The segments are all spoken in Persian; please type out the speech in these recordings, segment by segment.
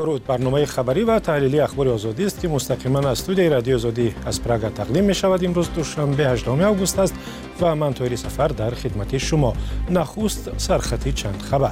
درود. برنامه خبری و تحلیلی اخبار آزادی است که مستقیما از استودیوی رادیو آزادی از پراگ تقدیم می شود. امروز دوشنبه 8 آگوست است و من طاهری سفر در خدمت شما. نخست سرخطی چند خبر.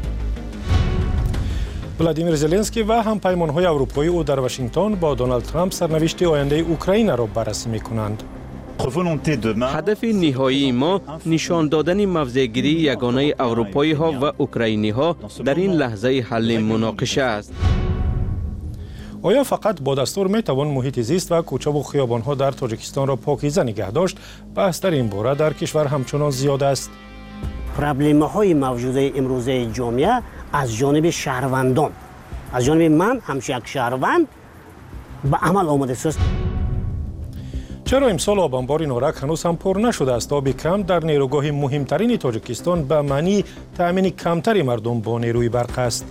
ولادیمیر زلنسکی و همپیمان‌های اروپایی او در واشنگتن با دونالد ترامپ سرنوشت آینده اوکراین را بررسی می‌کنند. هدف نهایی ما نشان دادن موضع‌گیری یگانه اروپایی ها و اوکراینی ها در این لحظه حل مناقشه است. آیا فقط با دستور می توان محیط زیست و کوچه و خیابان ها در تاجیکستان را پاکیزه نگه داشت؟ بحث در این باره در کشور همچنان زیاد است. پروبلم های موجود امروزه جامعه از جانب شهروندان، از جانب من همچون یک شهروند به عمل آمده است. چرا امسال آب انبار نارک هنوز هم پر نشده است؟ آب کم در نیروگاه مهمترین تاجیکستان به معنی تأمین کمتری مردم با نیروی برق است.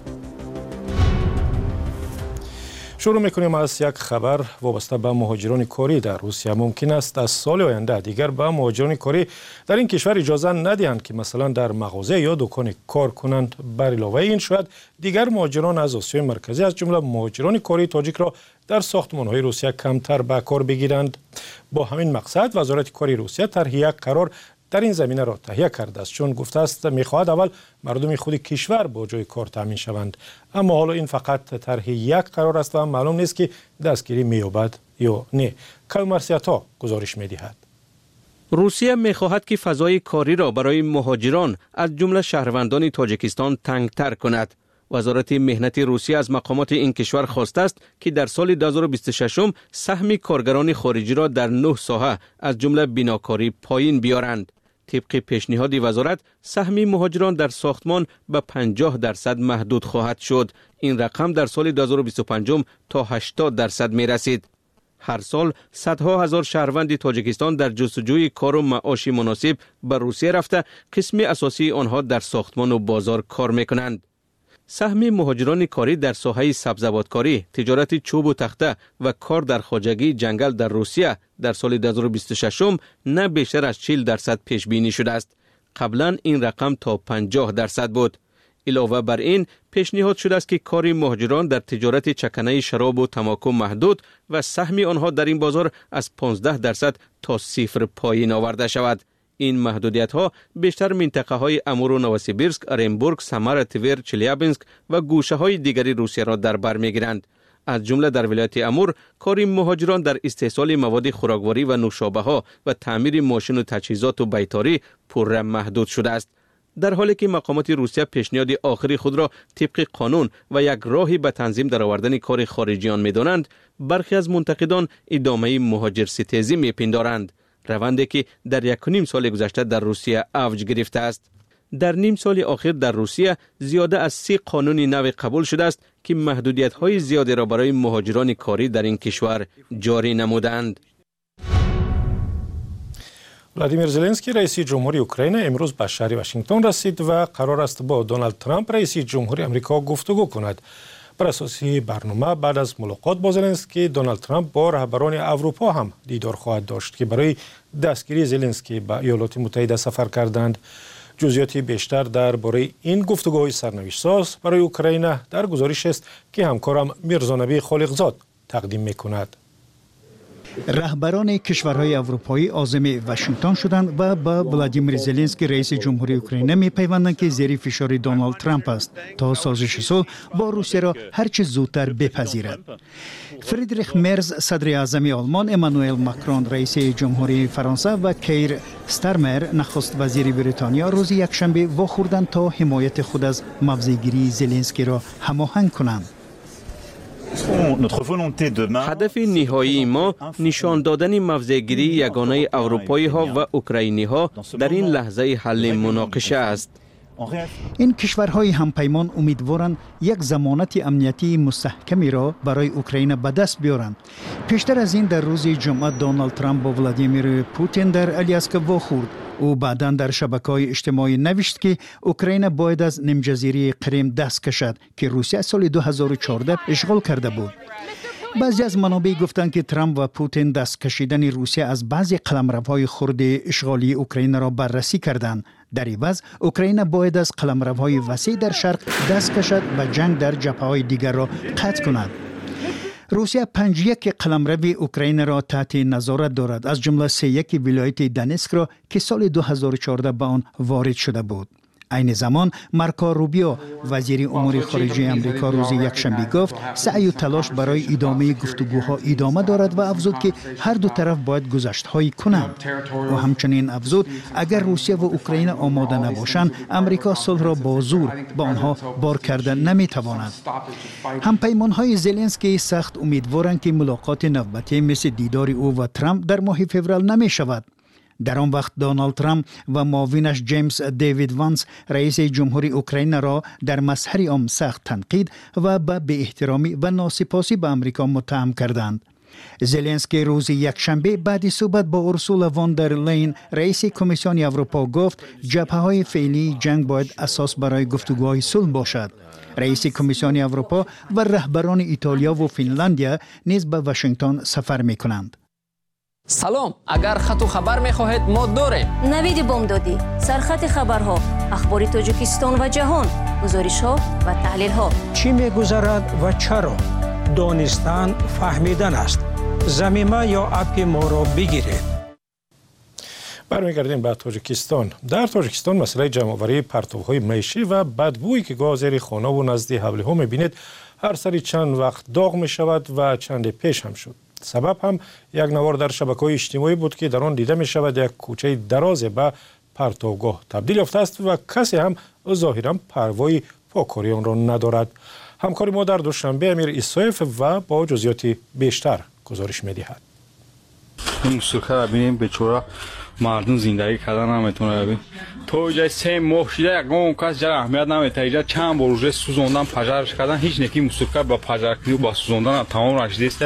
شروع میکنیم از یک خبر وابسته به مهاجران کاری در روسیه. ممکن است از سال آینده دیگر به مهاجران کاری در این کشور اجازه ندهند که مثلا در مغازه یا دکان کار کنند. بر علاوه این شاید دیگر مهاجران از آسیای مرکزی از جمله مهاجران کاری تاجیک را در ساختمان‌های روسیه کمتر به کار بگیرند. با همین مقصد وزارت کاری روسیه طرح یک قرار در این زمینه را تهیه کرده است، چون گفته است می‌خواهد اول مردم خود کشور با جای کار تامین شوند. اما حالا این فقط طرح یک قرار است و معلوم نیست که دستگیری می‌یابد یا نه. کلمرسیتا گزارش می‌دهد. روسیه می‌خواهد که فضای کاری را برای مهاجران از جمله شهروندان تاجیکستان تنگ‌تر کند. وزارت مهنت روسیه از مقامات این کشور خواسته است که در سال 2026 سهم کارگران خارجی را در 9 ساحه از جمله بناکاری پایین بیارند. طبق پیشنهاد وزارت سهم مهاجران در ساختمان به 50% محدود خواهد شد. این رقم در سال 2025 تا 80% می رسید. هر سال صدها هزار شهروند تاجیکستان در جستجوی کار و معاش مناسب به روسیه رفته قسم اساسی آنها در ساختمان و بازار کار می کنند. سهم مهاجران کاری در ساحه سبزوادکاری، تجارت چوب و تخته و کار در خواجگی جنگل در روسیه در سال 2026 نه بیشتر از 40% پیش بینی شده است. قبلا این رقم تا 50% بود. علاوه بر این پیشنهاد شده است که کار مهاجران در تجارت چکنه شراب و تماکو محدود و سهم آنها در این بازار از 15% تا 0 پایین آورده شود. این محدودیت ها بیشتر منطقه های امور و نوسیبیرسک، ارنبورگ، سمر، تور، چلیابینسک و گوشه های دیگری روسیه را در بر میگیرند. از جمله در ولایت امور کار مهاجران در استحصال مواد خوراکواری و نوشابه ها و تعمیر ماشین و تجهیزات و بیتاری پررم محدود شده است. در حالی که مقامات روسیه پیشنهاد آخری خود را طبق قانون و یک راهی به تنظیم درآوردن کار خارجیان می‌دانند، برخی از منتقدان ادامه مهاجرستیزی می‌پندارند. روندی که در 1.5 سال گذشته در روسیه اوج گرفته است. در نیم سال اخیر در روسیه زیاده از 30 قانون نو قبول شده است که محدودیت‌های زیادی را برای مهاجران کاری در این کشور جاری نمودند. ولادیمیر زلنسکی رئیس جمهوری اوکراین امروز به شهر واشنگتن رسید و قرار است با دونالد ترامپ رئیس جمهوری آمریکا گفتگو کند. بر اساس برنامه بعد از ملاقات با زلنسکی، دونالد ترامپ با رهبران اروپا هم دیدار خواهد داشت که برای دستگیری زلنسکی به ایالات متحده سفر کردند. جزئیات بیشتر درباره این گفتگوهای سرنوشت ساز برای اوکراین در گزارش است که همکارم میرزانبی خالقزاد تقدیم می‌کند. رهبران کشورهای اروپایی عازم واشنگتن شدند و با ولادیمیر زلنسکی رئیس جمهوری اوکراین می‌پیوندند که زیر فشار دونالد ترامپ است تا سازش صلح با روسیه را هرچه زودتر بپذیرد. فریدریخ مرز صدر اعظم آلمان، امانوئل ماکرون رئیس جمهوری فرانسه و کیر استارمر نخست وزیر بریتانیا روز یکشنبه واخوردند تا حمایت خود از موضع‌گیری زلنسکی را هماهنگ کنند. هدف نهایی ما نشان دادن موضع‌گیری یگانه اروپایی ها و اوکراینی ها در این لحظه حل مناقشه است. این کشورهای همپیمان امیدوارند یک ضمانت امنیتی مستحکمی را برای اوکراین به دست بیارند. پیشتر از این در روز جمعه دونالد ترامپ با ولادیمیر پوتین در الیاسک واخورد. او بعداً در شبکه‌های اجتماعی نوشت که اوکراین باید از نیمجزیره کریم دست کشد که روسیه سال 2014 اشغال کرده بود. بعضی از منابع گفتند که ترامپ و پوتین دست کشیدن روسیه از بعضی قلمروهای خرد اشغالی اوکراین را بررسی کردند. در عوض اوکراین باید از قلمروهای وسیع در شرق دست کشد و جنگ در جبهه‌های دیگر را قطع کند. روسیه 51 قلمرو اوکراین را تحت نظارت دارد، از جمله 31 ولایت دونتسک را که سال 2014 به آن وارد شده بود. عین زمان مارکو روبیو وزیر امور خارجه آمریکا روز یکشنبه گفت سعی و تلاش برای ادامه گفتگوها ادامه دارد و افزود که هر دو طرف باید گذشت‌هایی کنند. و همچنین افزود اگر روسیه و اوکراین آماده نباشند امریکا صلح را با زور به آنها بار کردن نمیتواند. همپیمان‌های زلنسکی سخت امیدوارند که ملاقات نوبتی مثل دیدار او و ترامپ در ماه فوریه نمی‌شود. در آن وقت دونالد ترامپ و معاونش جیمز دیوید وانس رئیس جمهوری اوکراین را در مظهر عام سخت تنقید و به بی‌احترامی و ناسپاسی به آمریکا متهم کردند. زلنسکی روز یکشنبه بعد صحبت با اورسولا وان در لین رئیس کمیسیون اروپا گفت جبهه‌های فعلی جنگ باید اساس برای گفتگوهای صلح باشد. رئیس کمیسیون اروپا و رهبران ایتالیا و فنلاندیا نیز به واشنگتن سفر می‌کنند. سلام، اگر خط و خبر می‌خواهید ما داریم. نوید بامدادی، سرخط خبرها، اخبار تاجیکستان و جهان، گزارش‌ها و تحلیل‌ها. چی می‌گذرد و چرا؟ دانستن فهمیدن است. زمینه یا اپ ما را بگیرید. برمیگردیم به تاجیکستان. در تاجیکستان مسئله جمع‌آوری پرتوهای معیشتی و بدبویی که گاز زیر خانه و نزد حوله می‌بینید هر سری چند وقت داغ می‌شود و چند پیش هم شد. سبب هم یک نوار در شبکه‌های اجتماعی بود که در آن دیده می شود یک کوچه دراز به پرتوگاه تبدیل یافته است و کسی هم ظاهراً پروای پاکاری آن را ندارد. همکار ما در دوشنبه امیر ایسایف و با جزئیات بیشتر گزارش می‌دهد. این موسیقی را ببینیم بیچاره مردم زندگی کردن نمیتونه. ببین تو جای 3 ماه شده یکم کس جای اهمیت نمیده. اینجا چند بار روز سوزوندن پجرش کردن هیچ نکی موسیقی با پجرکی و با سوزوندن تمام رشته است.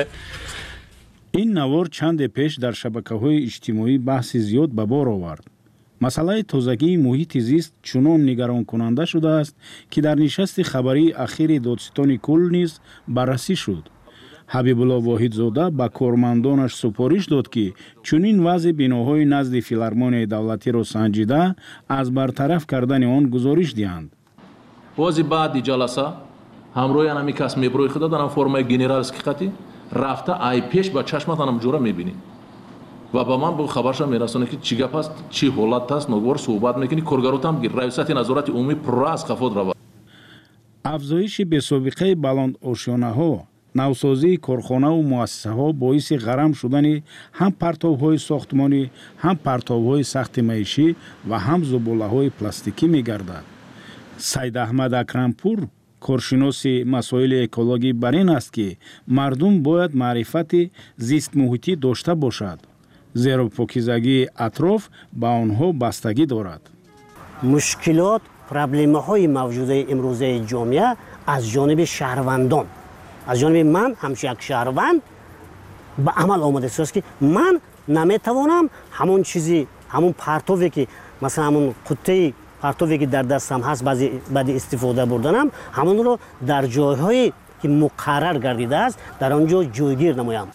این نوار چند پیش در شبکه‌های اجتماعی بحث زیاد به بار آورد. مسئله تازگی محیط زیست چنان نگران کننده شده است که در نشست خبری اخیر دادستان کل نیز بررسی شد. حبیب الله واحدزاده به کارمندانش سپارش داد که چنین وضع بناهای نزد فیلارمونی دولتی را سنجیده از برطرف کردن آن گزارش دهند. وازی بعد جلسه همراه انمی کس میبروی خدا دارم فرمای گنرالسکی خطی رفته ای پیش با چشمتانم جوره میبینی و با من به خبرش میرسونه که چی گپ است چی حالت است نگور صحبت میکنی کارگروتام گیر رئیست نظارت عمومی پر از خفود را افزایش بی‌سابقه بلند آشیانه‌ها نوسازی کارخانه و مؤسسه‌ها باعث غرم شدن هم پرتوهای ساختمانی هم پرتوهای سخت معیشتی و هم زباله‌های پلاستیکی می‌گردد. سید احمد اکرمپور کارشناس مسائل اکولوژی بر این است که مردم باید معرفت زیست محیطی داشته باشد زیرا پاکیزگی اطراف به آنها بستگی دارد. مشکلات پرابلم‌های موجود امروزه جامعه از جانب شهروندان از جانب من همچون یک شهروند به عمل آمده است که من نمیتوانم همون چیزی همون پرتوی که مثلا همون قطعه پرتوی که در دستم هست بعد استفاده بردنم همون رو در جایهایی که مقرر گردیده است در آنجا جایگیر نمایم.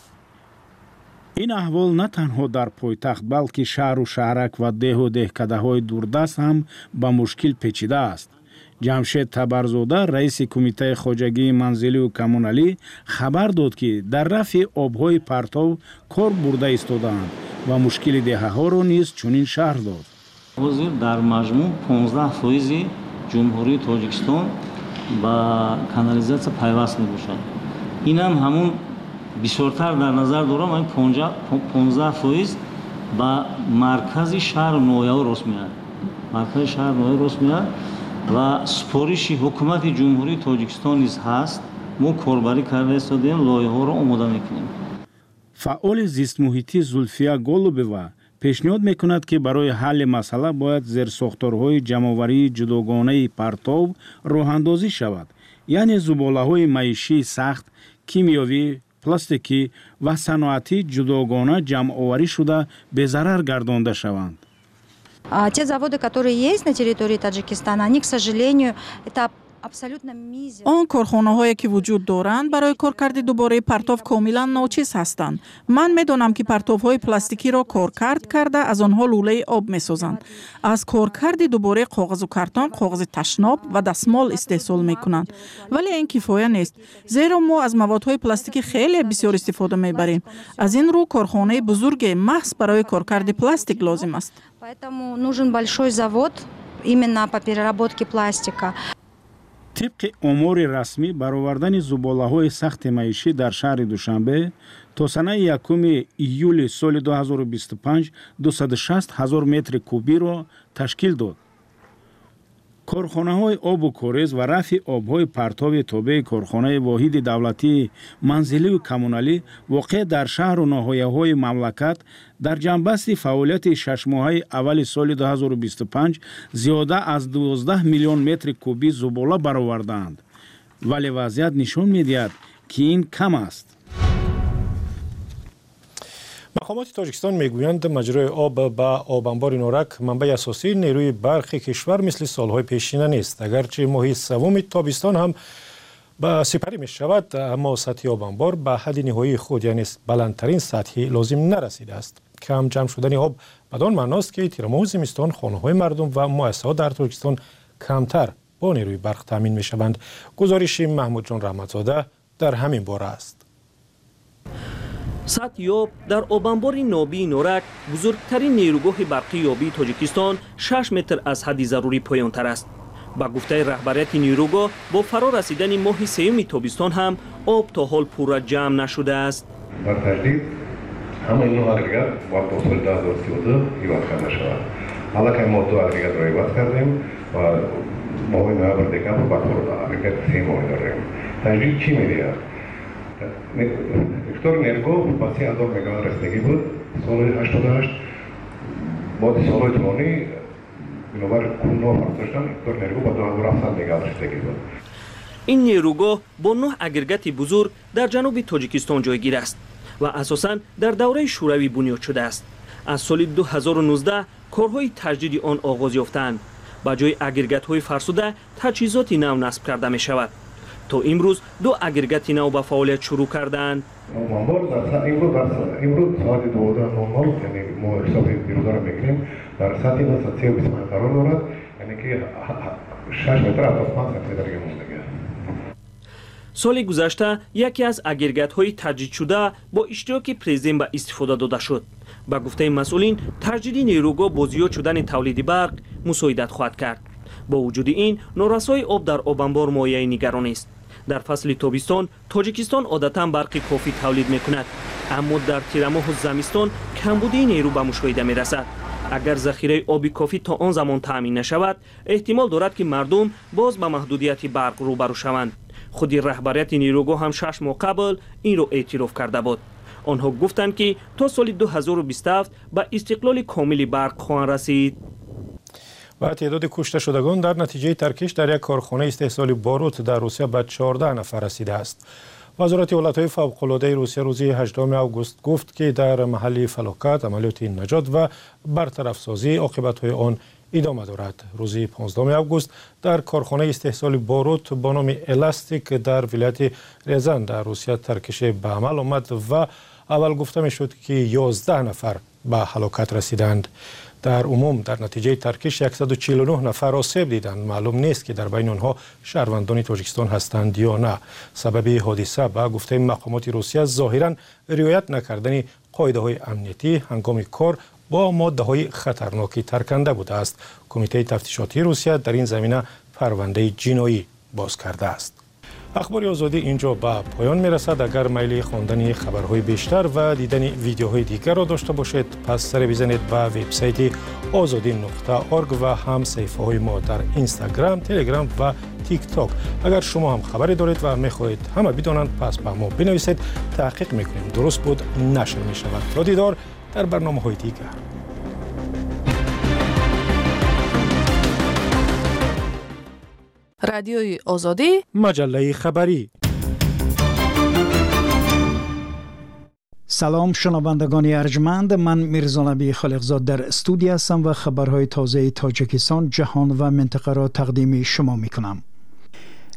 این احوال نه تنها در پایتخت بلکه شهر و شهرک و ده و دهکده‌های دوردست هم به مشکل پیچیده است. جمشید تبرزاده رئیس کمیته خواجگی منزلی و کمونالی خبر داد که در رفع آبهای پرتو کار برده ایستادند و مشکل دهه‌ها را نیز چنین شرح داد. حاضر در مجموع 15% جمهوری تاجیکستان با کانالیزاسیا پیوست می‌باشد. این هم همون بسیارتر در نظر دارم این 15% با مرکز شهر نویا راست میاد. مرکز شهر نویا راست میاد و سپارش حکومت جمهوری تاجیکستان نیز هست. ما کاربری کرده استادیم لایحه‌ها را آماده می‌کنیم. فعال زیست محیطی زولفیا گولوبова پیشنهاد میکند که برای حل مسئله باید زیرساختارهای جمع‌آوری جداگانه پرتو راه‌اندازی شود، یعنی زباله‌های معیشتی سخت، کیمیایی، پلاستیکی و صنعتی جداگانه جمع‌آوری شده به ضرر گردانده شوند. Те заводы, которые есть на территории Таджикистана, они, к сожалению, это آن کارخانه‌هایی که وجود دارند برای کارکرد دوباره پرتاب کاملا ناچیز هستند. من می‌دانم که پرتاب‌های پلاستیکی را کارکرد کرده از آنها لوله آب می‌سازند. از کارکرد دوباره کاغذ و کارتون، کاغذ تشناب و دستمال استحصال می‌کنند. ولی این کفایه نیست. زیرا ما از موادهای پلاستیکی خیلی بسیار استفاده می‌بریم. از این رو کارخانه بزرگ محض برای کارکرد پلاستیک لازم است. Поэтому нужен большой завод именно по переработке пластика. طبق امور رسمی برآوردن زباله‌های سخت معیشی در شهر دوشنبه تا سنه 1 ایول سال 2025 260,000 متر کوبی را تشکیل داد. کارخانه‌های آب و کاریز و رفع آب‌های پرتاب تابع کارخانه واحد دولتی منزلی و کمونالی واقع در شهر و ناحیه‌های مملکت در جنبست فعالیت 6 ماهه اول سال 2025 زیاده از 12 میلیون متر کوبی زباله برآوردند. ولی وضعیت نشان می‌دهد که این کم است. مقامات تاجیکستان میگویند مجرای آب به آب انبار نورک منبع اساسی نیروی برق کشور مثل سالهای پیشین نیست. اگرچه ماه سوم تابستان هم به سپری می شود، اما سطح آب انبار به حد نهایی خود یعنی بلندترین سطحی لازم نرسیده است. کم جمع شدن آب بدان معناست که تیر ماه زمستان خانه‌های مردم و مؤسسات در تاجیکستان کمتر با نیروی برق تامین می شوند. گزارش محمود جان رحمتزاده در همین باره است. سطح آب در آبانبار نابی نورک بزرگترین نیروگاه برقی یابی تاجیکستان 6 متر از حد ضروری پایان‌تر است. با گفته رهبریت نیروگاه با فرا رسیدن ماه سوم تابستان هم آب تا حال پورا جمع نشده است. در تجدید همه این اگریگات با تا سال 2032 ایواد کرده شود. حالا که ما 2 اگریگات را ایواد کردیم و ماه نوامبر دکامبر با فرا اگریگات 3 ماه داریم. تجدید چی می‌دهد؟ اکتور نیروگاه با 30,000 مگاوات رسیدگی بود سال 88. بعد سالهای طولانی بنابر کنو فرسوشتن اکتور نیروگاه با 2,700 مگاوات رسیدگی بود. این نیروگاه با 9 اگریگات بزرگ در جنوب تاجیکستان جایگیر است و اساساً در دوره شوروی بنیاد شده است. از سال 2019 کارهای تجدید آن آغاز یافتند. با جای اگریگات‌های فرسوده تجهیزات نو نصب کرده می شود. تا امروز 2 اگریگات نو به فعالیت شروع کردند. امروز ساعت 12:00 یعنی ما حساب بیرودار میگیریم در ساعت 2:35 قرار دارد، یعنی که 6 متر از 5 سانتی متر مونده. سال گذشته یکی از اگریگات‌های تجدید شده با اشتراک پرزیدنت به استفاده داده شد. با گفته مسئولین تجدید نیروگاه با زیاد شدن تولید برق مساعدت خواهد کرد. با وجود این نارسایی آب در آب انبار مایه نگرانی است. در فصل تابستان تاجیکستان عادتاً برق کافی تولید می‌کند، اما در تیر ماه و زمستان کمبودی نیرو به مشاهده می‌رسد. اگر ذخیره آبی کافی تا آن زمان تامین نشود، احتمال دارد که مردم باز به محدودیت برق روبرو شوند. خود رهبریت نیروگاه هم 6 ماه قبل این را اعتراف کرده بود. آنها گفتند که تا سال 2027 به استقلال کامل برق خواهند رسید. و تعداد کشته شدگان در نتیجه ترکش در یک کارخانه استحصال باروت در روسیه به 14 نفر رسیده است. وزارت حالتهای فوق‌العاده روسیه روز 18 آگوست گفت که در محل فلاکت عملیات نجات و برطرف سازی عاقبت‌های آن ادامه دارد. روز 15 آگوست در کارخانه استحصال باروت با نام الاستیک در ولایت ریزان در روسیه ترکش به عمل آمد و اول گفته می‌شد که 11 نفر به هلاکت رسیدند. در عموم در نتیجه ترکش 149 نفر آسیب دیدند. معلوم نیست که در بین آنها شهروندان تاجیکستان هستند یا نه. سبب حادثه به گفته مقامات روسیه ظاهراً رعایت نکردن قاعده‌های امنیتی هنگام کار با ماده‌های خطرناکی ترکنده بوده است. کمیته تفتیشاتی روسیه در این زمینه پرونده جنایی باز کرده است. اخبار آزادی اینجا به پایان میرسد. اگر میل خواندن خبرهای بیشتر و دیدن ویدیوهای دیگر را داشته باشید پس سر بزنید به وبسایت azadi.org و هم صفحه های ما در اینستاگرام، تلگرام و تیک تاک. اگر شما هم خبری دارید و میخواهید همه بدانند پس به ما بنویسید، تحقیق میکنیم درست بود نشر میشود. تا دیدار در برنامه‌های دیگر. رادیوی آزادی، مجله خبری. سلام شنوندگان ارجمند، من میرزا نبی خالقزاد در استودیو هستم و خبرهای تازه تاجیکستان، جهان و منطقه را تقدیم شما میکنم.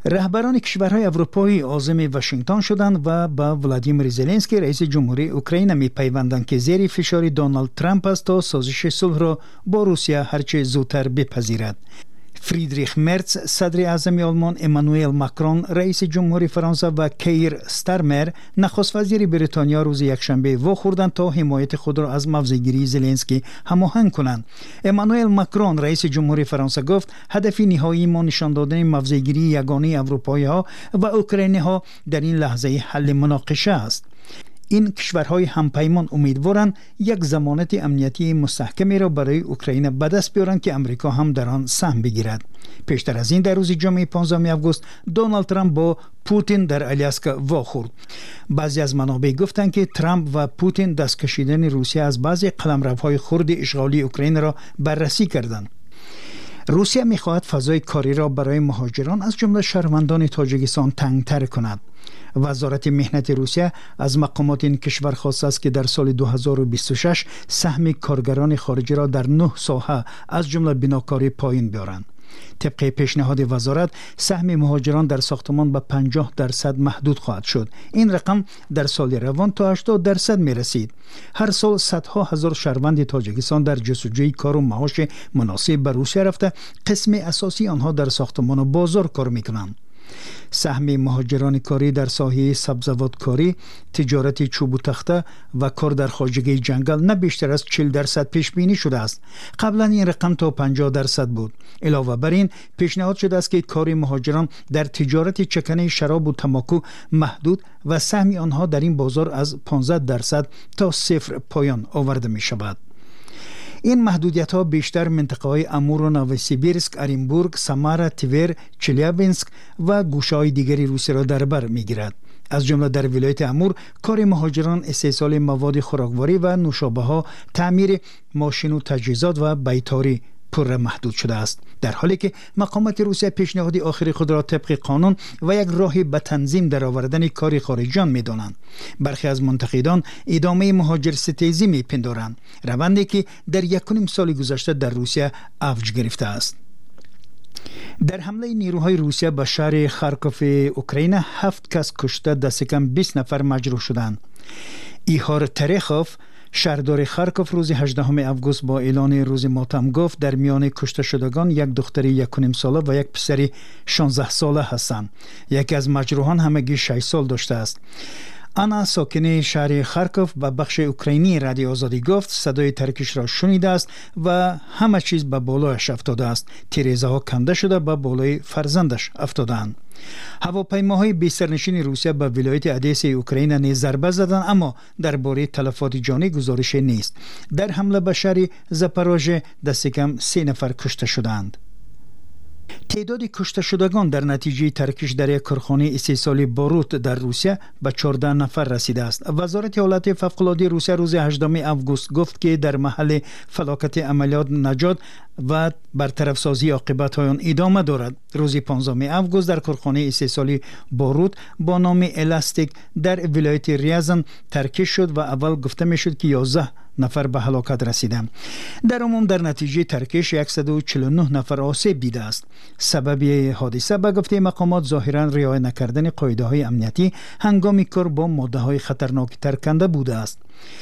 رهبران کشورهای اروپایی عازم واشنگتن شدند و با ولادیمیر زلنسکی رئیس جمهوری اوکراین می‌پیوندند که زیر فشار دونالد ترامپ است تا سازش صلح را با روسیه هرچه زودتر بپذیرد. فریدریخ مرتز صدر اعظم آلمان، امانوئل ماکرون رئیس جمهوری فرانسه و کیر استارمر نخست وزیر بریتانیا روز یکشنبه واخوردند تا حمایت خود را از موضع‌گیری زلنسکی هماهنگ کنند. امانوئل ماکرون رئیس جمهوری فرانسه گفت هدف نهایی ما نشان دادن موضع‌گیری یگانه اروپایی‌ها و اوکراینی‌ها در این لحظه حل مناقشه است. این کشورهای همپیمان امیدوارند یک ضمانت امنیتی مستحکمی را برای اوکراین به دست بیارند که امریکا هم در آن سهم بگیرد. پیشتر از این در روز جمعه 15 آگوست دونالد ترامپ با پوتین در آلاسکا واخورد. بعضی از منابع گفتند که ترامپ و پوتین دست کشیدن روسیه از بعضی قلمروهای خرد اشغالی اوکراین را بررسی کردند. روسیه می‌خواهد فضای کاری را برای مهاجران از جمله شهروندان تاجیکستان تنگ‌تر کند. وزارت مهنت روسیه از مقامات این کشور خواسته است که در سال 2026 سهم کارگران خارجی را در 9 ساحه از جمله بناکاری پایین بیارند. طبق پیشنهاد وزارت سهم مهاجران در ساختمان به 50% محدود خواهد شد. این رقم در سال روان تا 80% می رسید. هر سال صدها هزار شهروند تاجیکستان در جستجوی کار و معاش مناسب به روسیه رفته، قسم اساسی آنها در ساختمان و بازار کار می کنند. سهم مهاجران کاری در ساحه سبزوادکاری، تجارت چوب و تخته و کار در خواجگی جنگل نه بیشتر از 40% پیش بینی شده است. قبلا این رقم تا 50% بود. علاوه بر این پیشنهاد شده است که کار مهاجران در تجارت چکنه شراب و تماکو محدود و سهم آنها در این بازار از 15% تا 0 پایان آورده می شود. این محدودیت ها بیشتر منطقه های امور و نووسیبیرسک، اورینبورگ، سامارا، تیور، چلیابینسک و گوشه های دیگری روسیه را در بر می گیرد. از جمله در ولایت امور کار مهاجران استحصال مواد خوراکواری و نوشابه ها، تعمیر ماشین و تجهیزات و بیتاری پر محدود شده است، در حالی که مقامات روسیه پیشنهاد آخری خود را طبق قانون و یک راهی به تنظیم در آوردن کار خارجیان می دانند. برخی از منتقدان ادامه مهاجر ستیزی می پندارند، روندی که در 1.5 سال گذشته در روسیه اوج گرفته است. در حمله نیروهای روسیه به شهر خارکوف اوکراین 7 کس کشته، دست کم 20 نفر مجروح شدند. ایهار ترخوف شهردار خارکوف روز 18 آگوست با اعلان روز ماتم گفت در میان کشته شدگان یک دختر 1.5 ساله و یک پسر 16 ساله هستند. یکی از مجروحان همگی 6 سال داشته است. آنا ساکن شهر خارکوف به بخش اوکراینی رادیو آزادی گفت صدای ترکش را شنیده است و همه چیز به بالایش افتاده است. تیریزه ها کنده شده به بالای فرزندش افتادند. هواپیماهای بی سرنشین روسیه به ولایت ادیسه اوکراین نیز ضربه زدند، اما درباره تلفات جانی گزارش نیست. در حمله به شهر زاپاروژه دست کم 3 نفر کشته شدند. تعداد کشته شدگان در نتیجه ترکش در یک کارخانه استحصال باروت در روسیه به 14 نفر رسیده است. وزارت حالات فوق‌العاده روسیه روز 18 آگوست گفت که در محل فلاکت عملیات نجات و برطرف سازی عاقبت آن ادامه دارد. روز 15 آگوست در کارخانه استحصال باروت با نام الاستیک در ولایت ریازن ترکش شد و اول گفته می شد که 11 نفر به هلاکت رسیدند. در عموم در نتیجه ترکش 149 نفر آسیب دیده است. سبب حادثه به گفته مقامات ظاهرا رعایت نکردن قاعده های امنیتی هنگام کار با ماده های خطرناک ترکنده بوده است.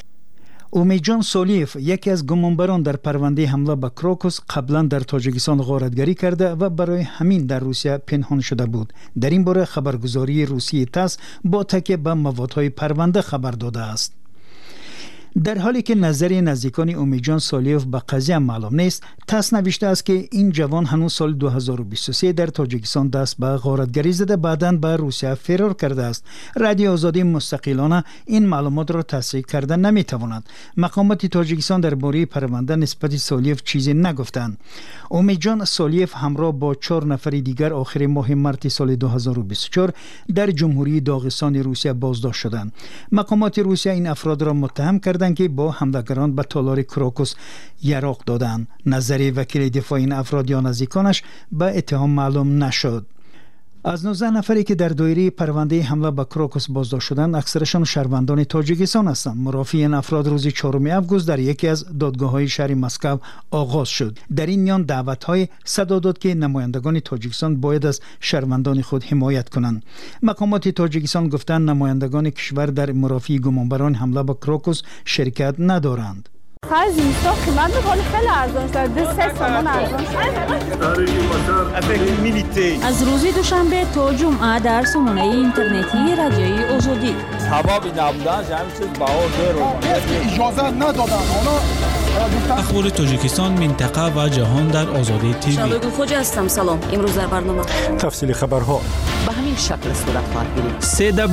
امیدجان سالیف یکی از گمانبران در پرونده حمله به کراکوس قبلا در تاجیکستان غارتگری کرده و برای همین در روسیه پنهان شده بود. در این باره خبرگزاری روسی تاس با تکیه به موادهای پرونده خبر داده است. در حالی که نظر نزدیکان امیدجان سالیف به قضیه معلوم نیست، تاس نوشته است که این جوان هنوز سال 2023 در تاجیکستان دست به غارتگری زده، بعداً به روسیه فرار کرده است. رادیو آزادی مستقلانه این معلومات را تصحیح کردن نمیتواند. مقامات تاجیکستان درباره پرونده نسبت سالیف چیزی نگفتند. امیدجان سالیف همراه با 4 نفر دیگر آخر ماه مارس سال 2024 در جمهوری داغستان روسیه بازداشت شدند. مقامات روسیه این افراد را متهم کردند که با حملگران به تالار کراکوس یراق دادند. نظر وکیل دفاع این افراد یا نزدیکانش به اتهام معلوم نشد. از 19 نفری که در دایره پرونده حمله به کروکوس بازداشت شدند، اکثرشان شهروندان تاجیکستان هستند. مرافعه این افراد روز 4 اوگوست در یکی از دادگاه‌های شهر مسکو آغاز شد. در این میان دعوت‌های صدا داد که نمایندگان تاجیکستان باید از شهروندان خود حمایت کنند. مقامات تاجیکستان گفتند نمایندگان کشور در مرافعه گمانبران حمله به کروکوس شرکت ندارند. زمستان قیمت میکنه خیلی ارزان شده، 3 تومان ارزان شده. از روز دوشنبه تا جمعه در سامانه اینترنتی رادیوی آزادی سبب نبودن همین چیز بهار اجازه ندادن. اخبار تاجیکستان، منطقه و جهان در آزادی تیوی. شادو خوجا هستم. سلام. امروز در برنامه تفصیل خبرها به همین شکل صورت خواهد گرفت.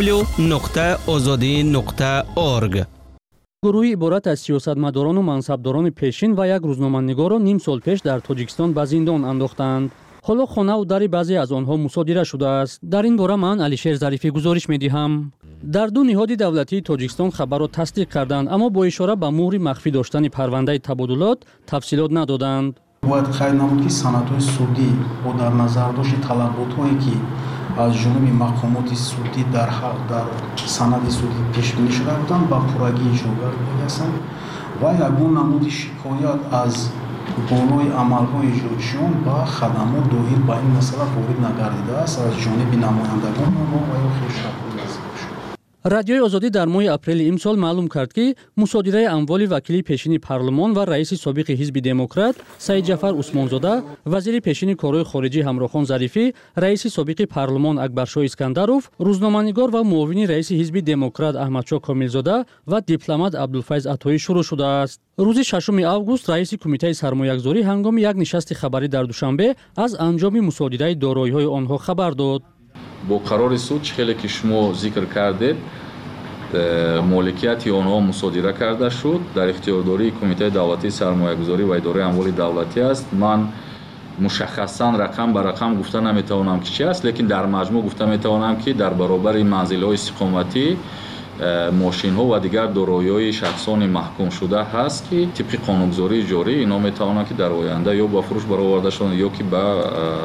www.azadi.org. گروهی عبارت از سیاستمداران و منصبداران پیشین و یک روزنامه‌نگار را نیم سال پیش در تاجیکستان به زندان انداختند. حالا خانه و در بعضی از آنها مصادره شده است. در این باره من علیشیر ظریفی گزارش می‌دهم. در دو نهاد دولتی تاجیکستان خبر را تصدیق کردند، اما با اشاره به مهر مخفی داشتن پرونده تبادلات تفصیلات ندادند. باید خیلی نمود که سندهای سودی با در نظر داشت طلبات‌هایی که از جانب مقامات سودی در سند سودی پیش بینی شده بودند با پورگی اجرا می‌رسند و یگان نمود شکایت از بالای عمل‌های اجرایشان با خدمات داخل با این مسئله وارد نگردیده است از جانب نمایندگان ما و یا خویشاوندان. رادیوی آزادی در ماه اپریل امسال معلوم کرد که مصادره اموال وکیل پیشین پارلمان و رئیس سابق حزب دموکرات سید جعفر عثمانزاده، وزیر پیشین کارهای خارجی همراهخان ظریفی، رئیس سابق پارلمان اکبرشاه اسکندروف، روزنامه‌نگار و معاون رئیس حزب دموکرات احمدشاه کاملزاده و دیپلمات عبدالفیض عطایی شروع شده است. روز 6 اوگوست رئیس کمیته سرمایه‌گذاری هنگام یک نشست خبری در دوشنبه از انجام مصادره دارایی‌های آنها خبر داد. با قرار سود خیلی که شما ذکر کردید مالکیت آنها مصادره کرده شد، در اختیارداری کمیته دولتی سرمایه‌گذاری و اداره اموال دولتی است. من مشخصا رقم به رقم گفته نمیتوانم که چی است، لیکن در مجموع گفته میتوانم که در برابر منزل‌های استقامتی، ماشین‌ها و دیگر دارایی‌های شخصان محکوم شده هست که طبق قانونگذاری جاری اینا میتوانند که در آینده یا با فروش برآورده شوند یا که به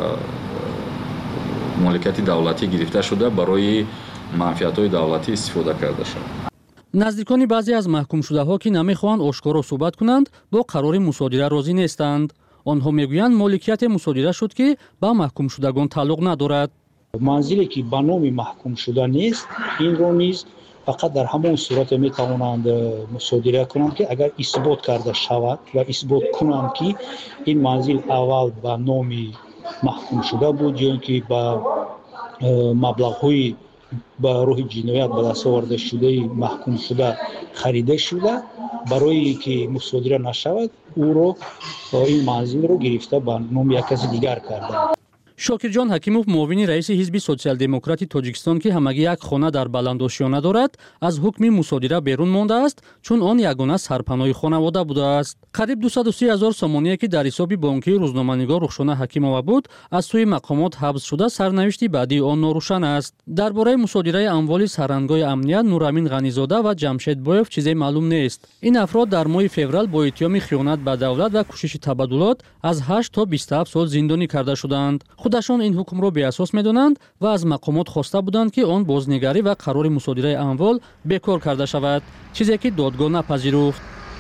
مالکیت دولتی گرفته شده برای منفعت‌های دولتی استفاده کرده شد. نزدیکان بعضی از محکوم شده‌ها که نمی‌خواهند آشکارا صحبت کنند با قرار مصادره راضی نیستند. آنها میگویند مالکیت مصادره شد که با محکوم شدگان تعلق ندارد. منزلی که به نام محکوم شده نیست، این رو نیز فقط در همان صورت میتوانند مصادره کنند که اگر اثبات کرده شود و اثبات کنند که این منزل اول به نام محکوم شده بود یا که با مبلغ‌های با روح جنایت به دست آورده شده محکوم شده خریده شده، برای که مصادره نشود او رو این منزل رو گرفته به نام یک کس دیگر کرده. شاکرجان حکیموف معاون رئیس حزب سوسیال دموکراتی تاجیکستان که همگی یک خانه در بلندآشیانه دارد از حکم مصادره بیرون مانده است چون آن یگانه سرپناه خانواده بوده است. قریب 230,000 سامانیه که در حساب بانکی روزنامه‌نگار رخشانه حکیمова بود از سوی مقامات حبس شده، سرنوشت بعدی آن ناروشن است. درباره مصادره اموال سرهنگ‌های امنیت نورامین غنیزاده و جمشید بویف چیزی معلوم نیست. این افراد در ماه فوریه با اتهام خیانت به دولت و کوشش تبادلات از 8 تا 27 سال زندانی کرده شدند. خودشان این حکم را بی اساس می‌دانند و از مقامات خواسته بودند که آن بازنگری و قرار مصادره اموال بیکار کرده شود، چیزی که دادگاه نپذیرفت.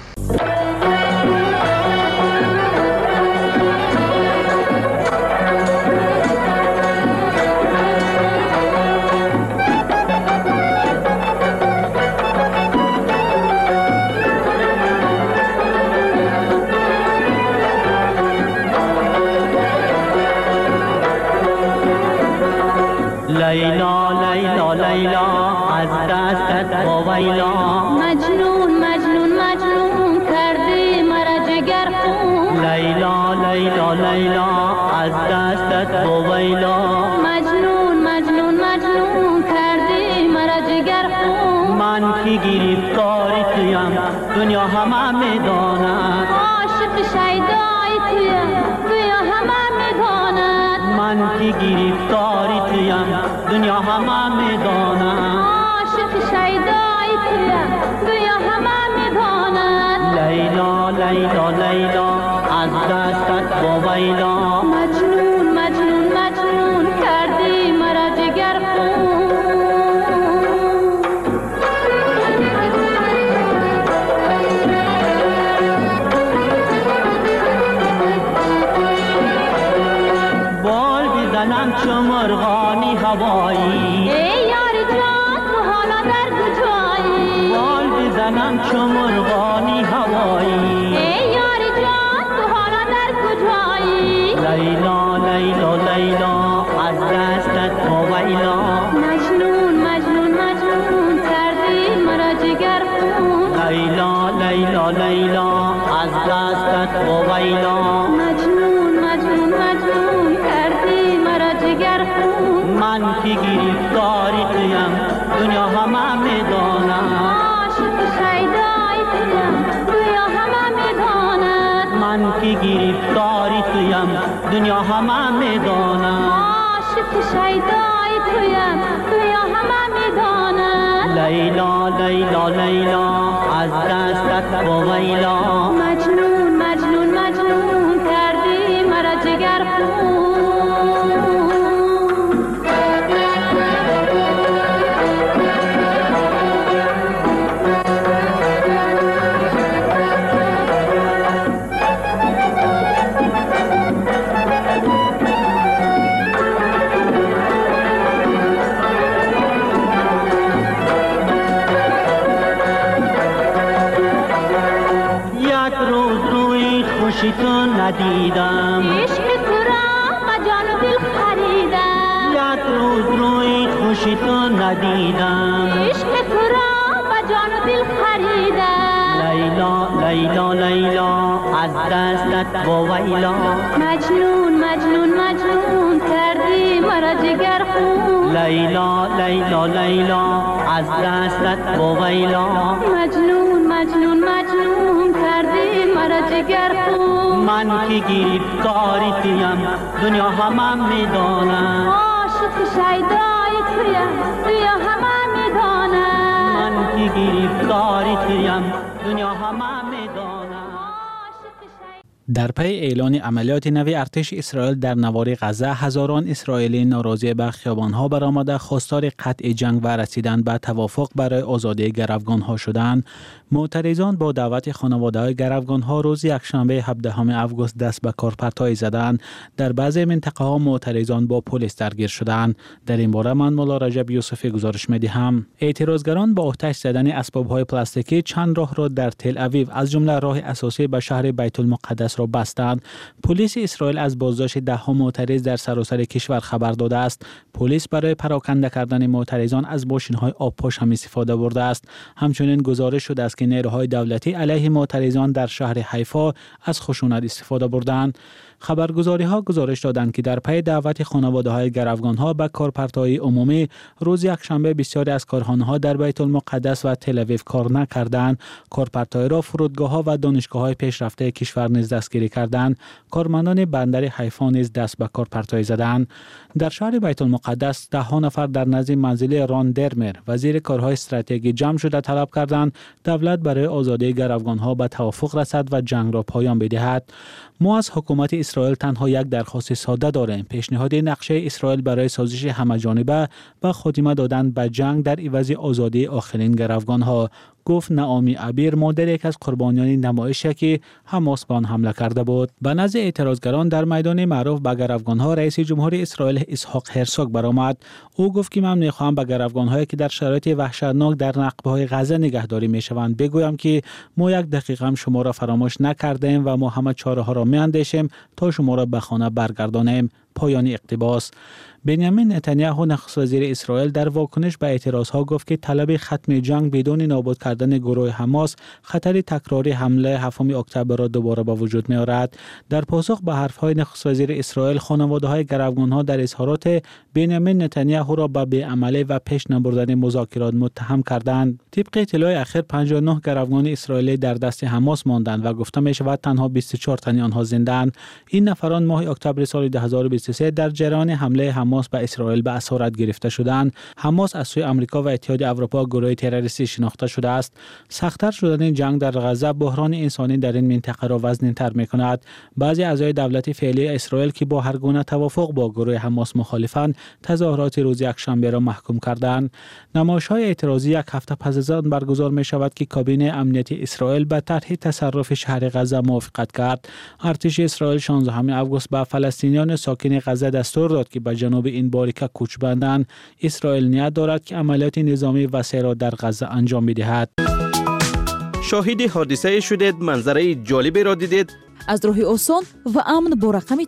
لیلا لیلا لیلا از دستت وایلا، مجنون مجنون مجنون کردی مرا جگر خون. لیلا لیلا لیلا از دستت وایلا، مجنون مجنون مجنون کردی مرا جگر خون. من که گرفتار تویم دنیا همه میداند، عاشق شیدای تویم دنیا همه میداند. من که گرفتار تویم دنیا همه میداند، عاشق شیدای تویم دنیا همه میداند. لیلا لیلا لیلا از دستت با ویلا، مجنون مجنون مجنون کردی مرا بزنم چو مرغانی هوایی ای یار جان تو حالا در کجایی بال بزنم چو مرغانی هوایی ای یار جان تو حالا در کجایی لیلا لیلا لیلا از دستت ویلا مجنون مجنون مجنون کردی مرا جگر خون لیلا لیلا لیلا از دستت ویلا مجنون مجنون مجنون کردی مرا جگر خون من که گرفتاری تویم دنیا همه میداند عاشق شیدای تویم دنیا همه میداند من که گرفتاری تویم دنیا همه میداند عاشق شیدای تویم دنیا همه میداند لیلا لیلا لیلا از دستت ویلا مجنون مجنون مجنون کردی مرا جگر خون تو ندیدم عشق تو را با جان و دل خریدم یک روز روی خوشی تو ندیدم عشق تو را با جان و دل خریدم لیلا لیلا لیلا از دستت ویلا مجنون مجنون مجنون کردی مرا جگر خون لیلا لیلا لیلا از دستت ویلا مجنون مجنون مجنون کردی مرا جگر خون من که گرفتاری تویم دنیا همه میداند عاشق شیدای تویم دنیا همه میداند من که گرفتاری تویم دنیا همه میداند. در پی اعلان عملیات نو ارتش اسرائیل در نوار غزه، هزاران اسرائیلی ناراضی به خیابان‌ها برآمده خواستار قطع جنگ و رسیدن به توافق برای آزادی گروگان‌ها شدند. معترضان با دعوت خانواده‌های گروگان‌ها روز یکشنبه 17 اوگوست دست به کار پرتای زدند. در بعضی منطقه‌ها معترضان با پلیس درگیر شدند. در این باره من مولا رجب یوسفی گزارش می‌دهم. اعتراضگران با آتش زدن اسباب‌های پلاستیکی چند راه را در تل اویو از جمله راه اساسی به شهر بیت المقدس را بستند. پلیس اسرائیل از بازداشت ده‌ها معترض در سراسر کشور خبر داده است. پلیس برای پراکنده کردن معترضان از ماشین‌های آبپاش هم استفاده برده است. همچنین گزارش شده است که نیروهای دولتی علیه معترضان در شهر حیفا از خشونت استفاده بردند. خبرگزاری‌ها گزارش دادند که در پی دعوت خانواده‌های گروگان‌ها به کارپرتای عمومی روز یکشنبه بسیاری از کارخانه‌ها در بیت المقدس و تل اویو کار نکردند. کارپرتای را فرودگاه‌ها و دانشگاه‌های پیشرفته کشور نیز دستگیری کردند. کارمندان بندر حیفا نیز دست به کارپرتای زدند. در شهر بیت المقدس ده‌ها نفر در نزد منزل ران درمر وزیر کارهای استراتژیکی جمع شده طلب کردند دولت برای آزادی گروگان‌ها به توافق رسد و جنگ را پایان بدهد. ما از حکومت اسرائیل تنها یک درخواست ساده داریم: پیشنهاد نقشه اسرائیل برای سازش همه‌جانبه و خاتمه دادن به جنگ در عوض آزادی آخرین گروگان‌ها، گفت نعامی عبیر، مادر یک از قربانیان نمایشی که حماس به آن حمله کرده بود. به نزد اعتراضگران در میدان معروف به گروگان‌ها رئیس جمهور اسرائیل اسحاق هرزوگ برآمد. او گفت که من می‌خواهم به گروگان‌هایی که در شرایط وحشتناک در نقب‌های غزه نگهداری می‌شوند بگویم که ما یک دقیقه هم شما را فراموش نکردیم و ما همه چاره‌ها را می‌اندیشیم تا شما را به خانه برگردانیم. پایان اقتباس. بنیامین نتانیاهو نخست وزیر اسرائیل در واکنش به اعتراضها گفت که طلب ختم جنگ بدون نابود کردن گروه حماس خطر تکراری حمله 7 اکتبر را دوباره به وجود می آورد. در پاسخ به حرفهای نخست وزیر اسرائیل، خانواده‌های گروگان‌ها در اظهارات بنیامین نتانیاهو را به بی‌عملی و پیش نبردن مذاکرات متهم کردند. طبق اطلاع اخیر 59 گروگان اسرائیلی در دست حماس ماندند و گفته می شود تنها 24 تن آنها زنده‌اند. این نفران ماه اکتبر سال 2023 در جریان حمله حماس به اسرائیل به اسارت گرفته شدند. حماس از سوی آمریکا و اتحاد اروپا گروه تروریستی شناخته شده است. سخت‌تر شدن جنگ در غزه بحران انسانی در این منطقه را وزن‌تر می‌کند. بعضی اعضای دولت فعلی اسرائیل که با هر گونه توافق با گروه حماس مخالفند، تظاهرات روز یکشنبه را محکوم کردند. نمایش‌های اعتراضی یک هفته پس از آن برگزار می‌شود که کابینه امنیتی اسرائیل به طرح تصرف شهر غزه موافقت کرد. ارتش اسرائیل 16 اوگوست به فلسطینیان ساکن ساکنین غزه دستور داد که به جنوب این باریکه کوچ بندند، اسرائیل نیت دارد که عملیات نظامی وسیع را در غزه انجام بدهد. شاهد حادثه شدید، منظره جالبی را دیدید؟ از راه آسان و امن با رقم